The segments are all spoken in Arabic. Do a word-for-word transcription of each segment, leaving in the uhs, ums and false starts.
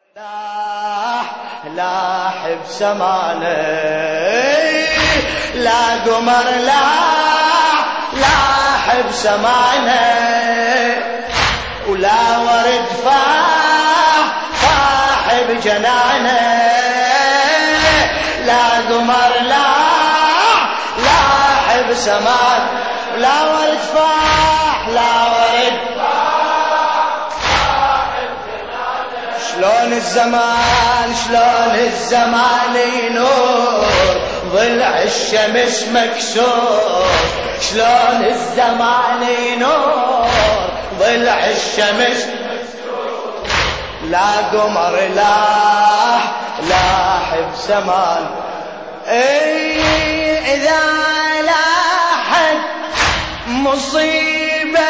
لاح لاح بسمانه لا قمر لاح لاح بسمانه ولا ورد فاح فاح بجنانه لا قمر لاح لاح بسمانه لا ورد فاح لا ورد شلون الزمان شلون الزمان ينور ضلع الشمس مكسور شلون الزمان ينور ضلع الشمس مكسور لا قمر لاح لاح بسمان اي اذا لاحت مصيبة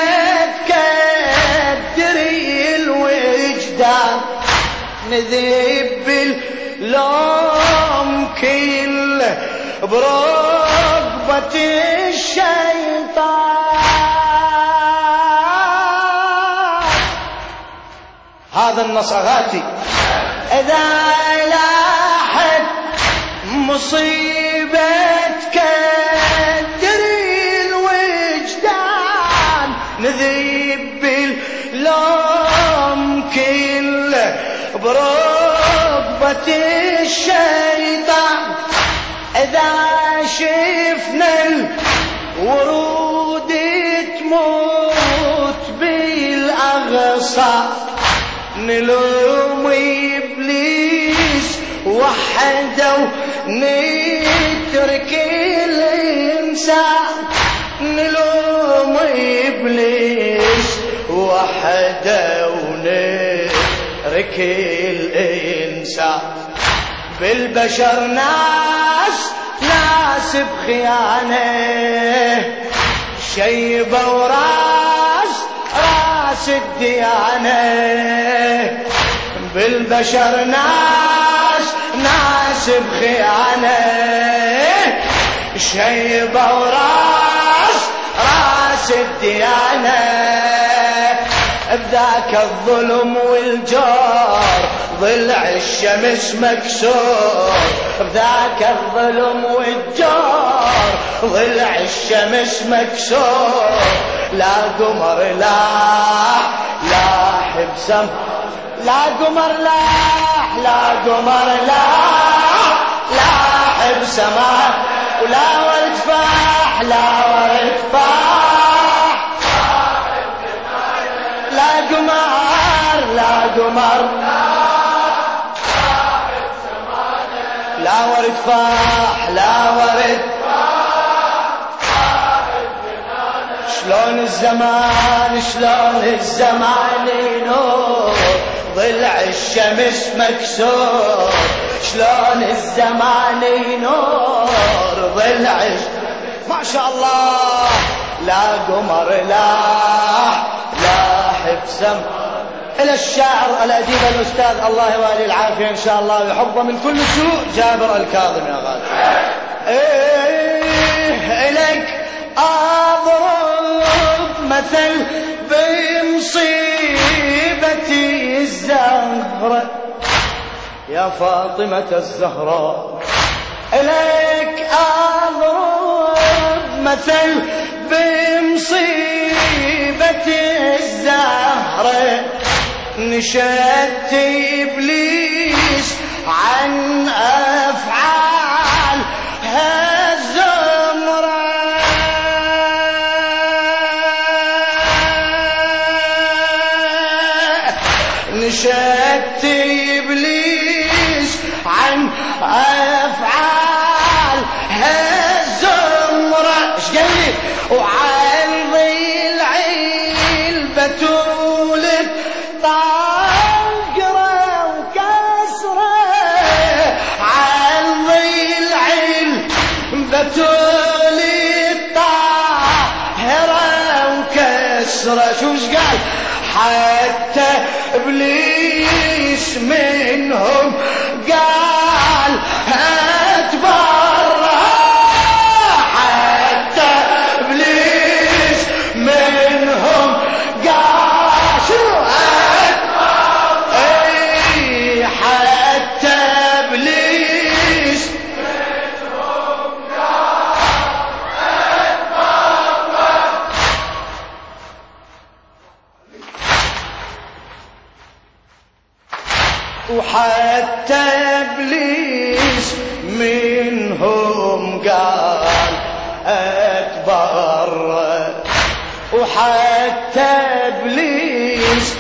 كدري الوجدان نذيب باللوم كله برغبة الشيطان. هذا النص أغاتي إذا لاحت مصيبة كدري الوجدان نذيب باللوم كله برغبة الشيطان. إذا شفنا الورود تموت بالأغصان نلوم إبليس وحده ونترك الإنسان نلوم إبليس وحده ونترك الإنسان. بالبشر ناس ناس بخيانة شيبة وراس راس الديانة بالبشر ناس ناس بخيانة شيبة وراس راس الديانة. بذاك الظلم والجار ضلع الشمس مكسور بذاك الظلم والجار ضلع الشمس مكسور لا قمر لاح لاح بسم لا قمر لاح لا قمر لاح لاح بسماء ولا ورد فاح لا ورد فاح لا قمر لا قمر لا ورد فاح لا ورد شلون الزمان شلون الزمان ينور ضلع الشمس مكسور شلون الزمان ينور ضلع ما شاء الله لا قمر لاح لاح بسم. إلى الشاعر الأديب الأستاذ الله يوالي العافية إن شاء الله ويحفظه من كل سوء جابر الكاظم يا غالي. إيه إليك أضرب مثل بمصيبتي الزهرة يا فاطمة الزهراء إليك أضرب مثل بمصيبتي الزهرة نشدت إبليس عن أفعال هالزمرة نشدت إبليس عن أفعال هالزمرة ايش قال لي وعن ضلع البتول طاقرة وكسرة عن ضلع البتول الطاهرة وكسرة شو ايش قال حتى إبليس منهم قال اتبرى حتى إبليس منهم قال وحتى إبليس منهم قال أتبرأ، وحتى إبليس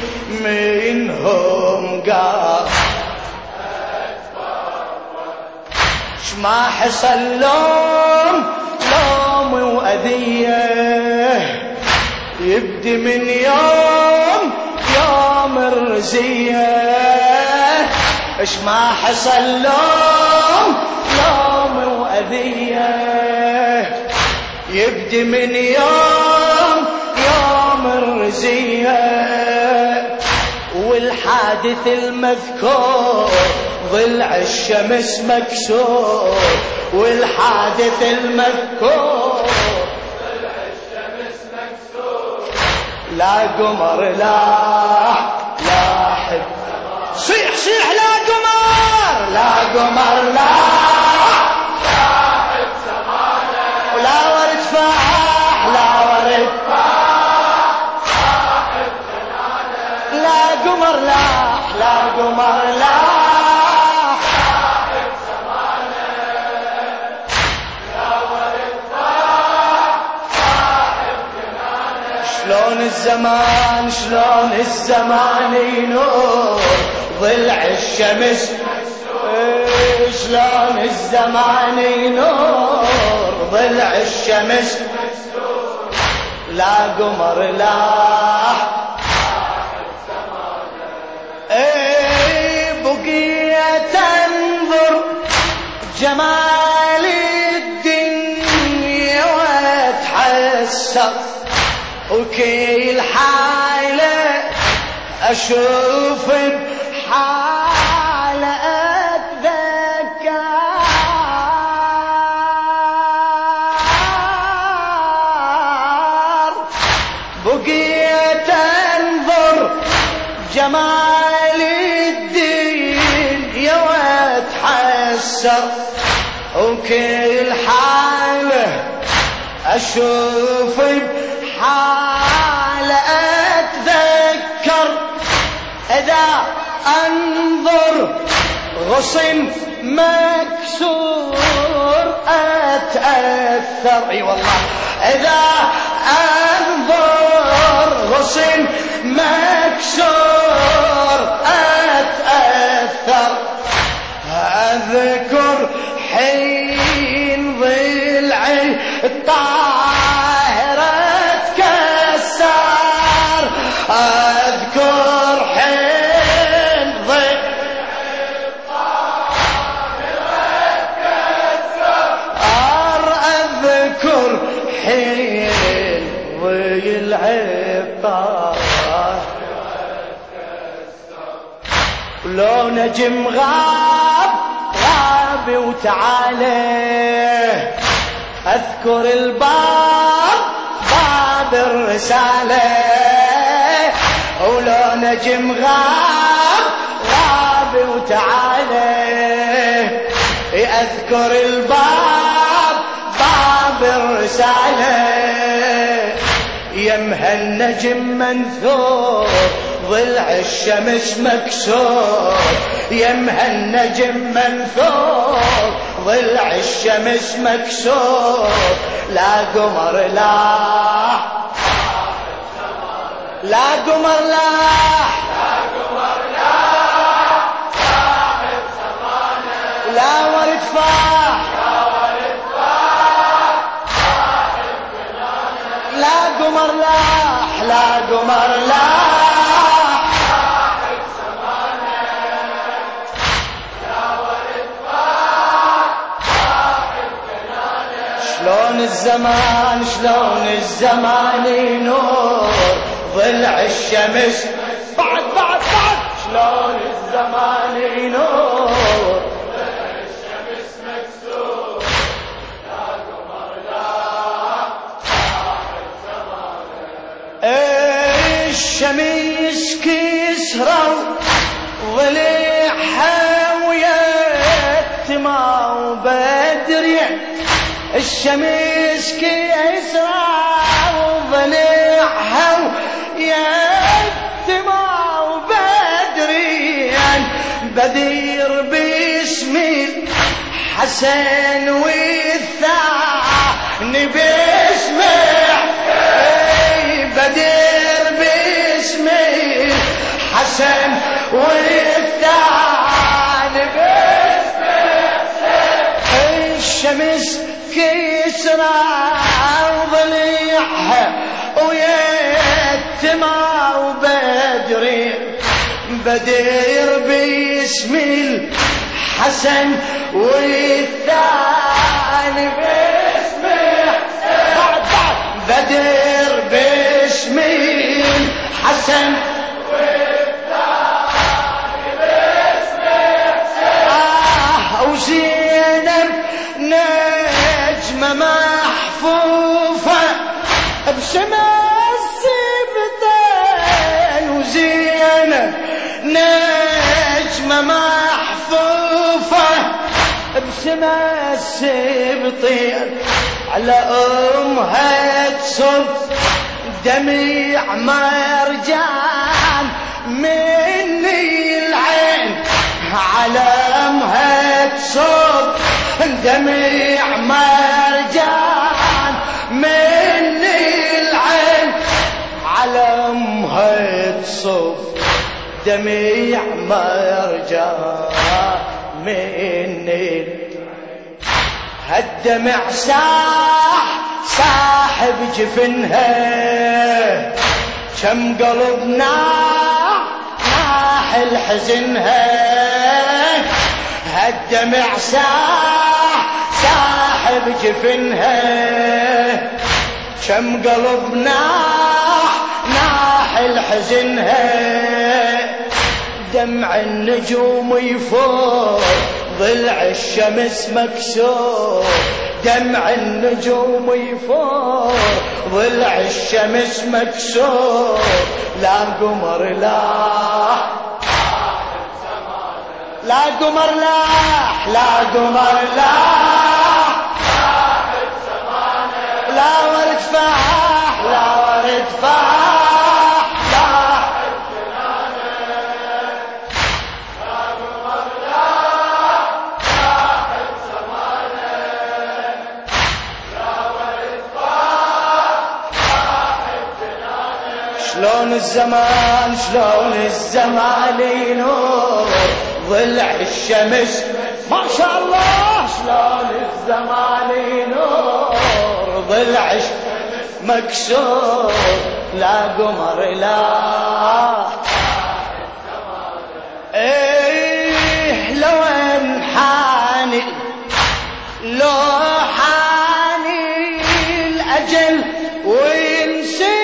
منهم قال شما حصل لوم لوم وأذية يبدي من يوم يوم الرزية. اش ما حصل لوم لوم وأذية يبدي من يوم يوم الرزية. والحادث المذكور ضلع الشمس مكسور، والحادث المذكور ضلع الشمس مكسور. لا قمر لا لا حب صيح صيح لا قمر لا قمر لا لا حب سمانه، ولا ورد فاح لا ورد فاح لا حب جنانه. لا قمر لا لا قمر لا شلون الزمان شلون الزمان ينور ضلع الشمس، شلون الزمان ينور ضلع الشمس. لا قمر لا اي بقيت انظر جمال الدنيا واتحسر، وكل حالة أشوف بحالة أتذكر. بقيت أنظر جمال الدين يا واتحسر، وكل حالة أشوف حال أتذكر. إذا أنظر غصن مكسور أتأثر، اي والله إذا أنظر غصن مكسور أتأثر. أذكر حين ضلعي الطاهرة أذكر حين ضلعي الطاهرة كسر، أذكر حين ضلعي الطاهرة كسر. ولو نجم غاب غاب وتعالى أذكر الباب باب الرسالة. ولو نجم غاب غاب وتعالى أذكر الباب باب الرسالة. يمها النجم منثور ضلع الشمس مكسور، يمها النجم منثور ضلع الشمس مكسور. لا قمر لا لا قمر لا لا قمر لا صاحب سمانه، لا ورد فاح لا ورد فاح صاحب جنانه. لا قمر لا لا قمر لا صاحب سمانه، لا ورد فاح صاحب جنانه. شلون الزمان شلون الزمان ينور ضلع الشمس بعد بعد بعد. شلون الزمان ينور ضلع الشمس مكسور. لا قمر لا صاحب زمانه. الشمس كسروا ضلعها ويتما وبدري، الشمس كسروا ضلعها يتما وبدريان بدير باسم الحسن والثاني باسم بدير باسم الحسن والثاني باسم الشمس كسرى وضليعها ويتمى وبدري بدير باسم الحسن والثاني باسم بعد بعد بدير باسم الحسن والثاني باسم آه وزينب نجمة محفوفة بسما السبتين وزينب نجمة محفوفة بسما السبطين على أمها تصب دميع مرجان مني العين على أمها تصب دميع مرجان مني العين على أمها تصب دميع مرجان مني هالدمع ساح صاحب جفنها كم قلب ناح الحزنها هالدمع ساح صاحب جفنها كم قلب ناح ناح الحزنها دمع النجوم يفور ضلع الشمس مكسور دمع النجوم يفور ضلع الشمس مكسور لا قمر لا لا قمر لاح لا قمر لاح لا ورد فاح لا ورد فاح شلون الزمان شلون الزمان ينور ضلع الشمس ما شاء الله شلون الزمان ينور ضلع الشمس مكسور لا قمر لا ايه لو انحاني لو حاني الاجل وينسي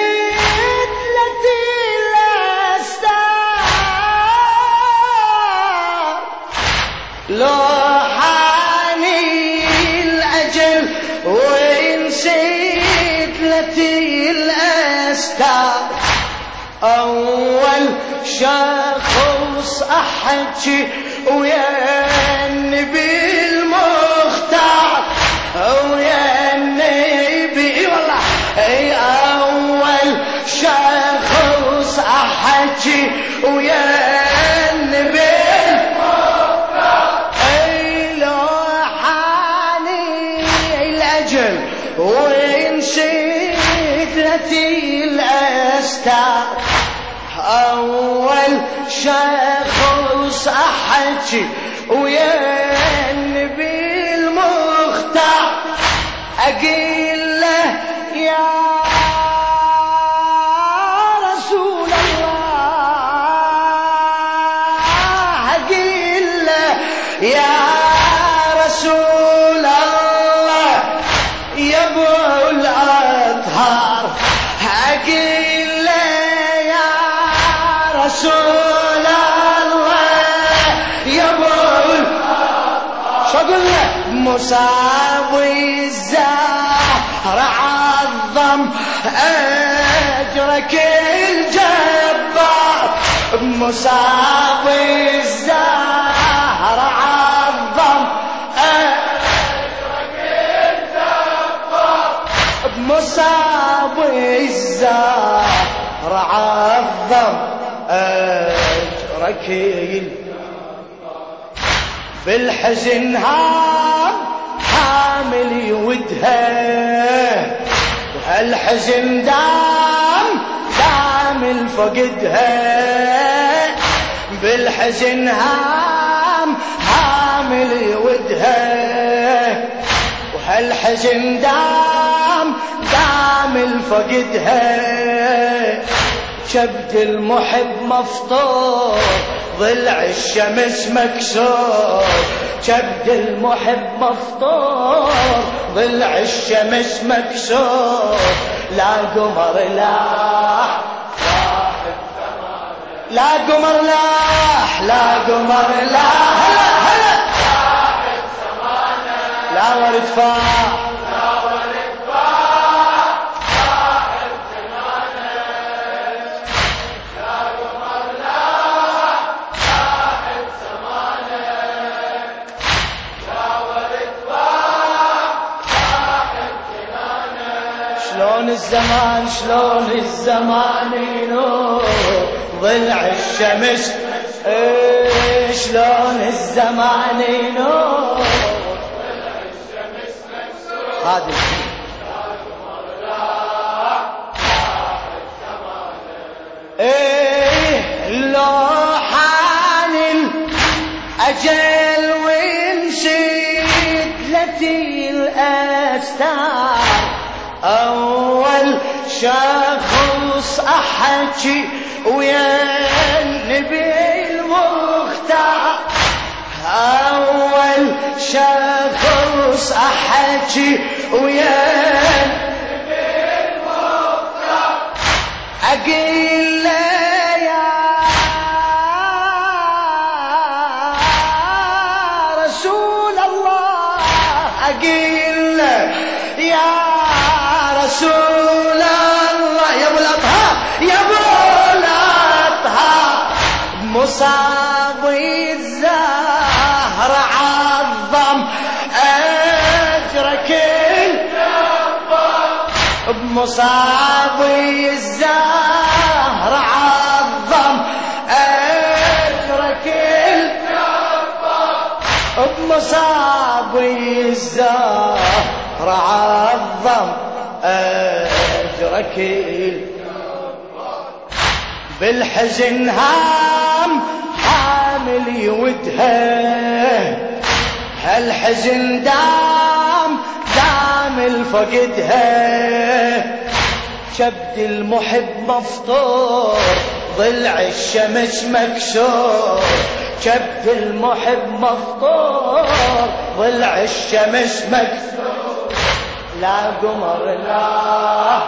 لو حاني الأجل ونسيت لتي الأستار أول شخص أحكي ويا النبي المختار ويا النبي والله أي أول شخص أحكي ويا النبي ونسيت لتي الأستار أول شخص أحكي ويا النبي المختار أقول له يا رسول الله أقول له يا رسول الله يا ابو الاطهار اقول له يا رسول الله يا ابو الاطهار شو اقول له مصابي الزهر عظم اجرك الجبار مصابي الزهر عظم مصابي الزهر عظم أجرك بالحزن هام حامل ودها، وهالحزن دام دام الفقدها. بالحزن هام حامل ودها، وهالحزن دام دام الفقدها. شبد المحب مفطور ضلع الشمس مكسور، شبد المحب مفطور ضلع الشمس مكسور. لا قمر لاح لا قمر لاح لا قمر لاح هلا هلا لا ورد فاح شلون الزمان شلون الزمان ينور ضلع الشمس. ايه شلون الزمان ينور ضلع الشمس مكسور. هذا ايه لو حان الاجل ونشيد لتي الاستار، أول شخص أحكي ويا النبي المختار، أول شخص أحكي ويا النبي المختار. أقول له يا رسول الله، أقول له يا رسول الله، يا ابو الاطهار يا ابو الاطهار. بمصابي الزهر عظم اجرك الجبار، بمصابي الزهر عظم اجرك الجبار، بمصابي الزهر عظم أجرك. بالحزن هام حامل يودها، هالحزن دام دام الفقدها. شبد المحب مفطور ضلع الشمس مكسور، شبد المحب مفطور ضلع الشمس مكسور. لا قمر لا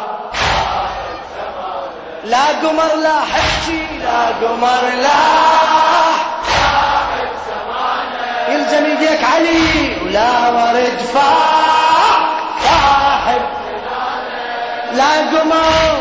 لا قمر لا حكي لا قمر لا يلزم يديك علي ولا ورد فاح صاحب. لا قمر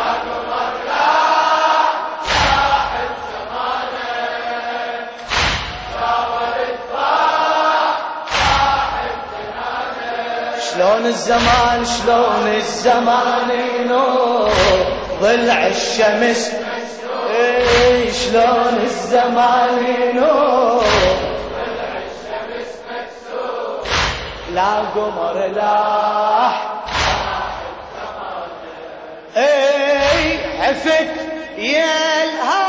شلون الزمان شلون الزمان ينور ضلع الشمس. ايه شلون الزمان ينور ضلع الشمس مكسور. لا قمر لاح ايه عفت يا الهوى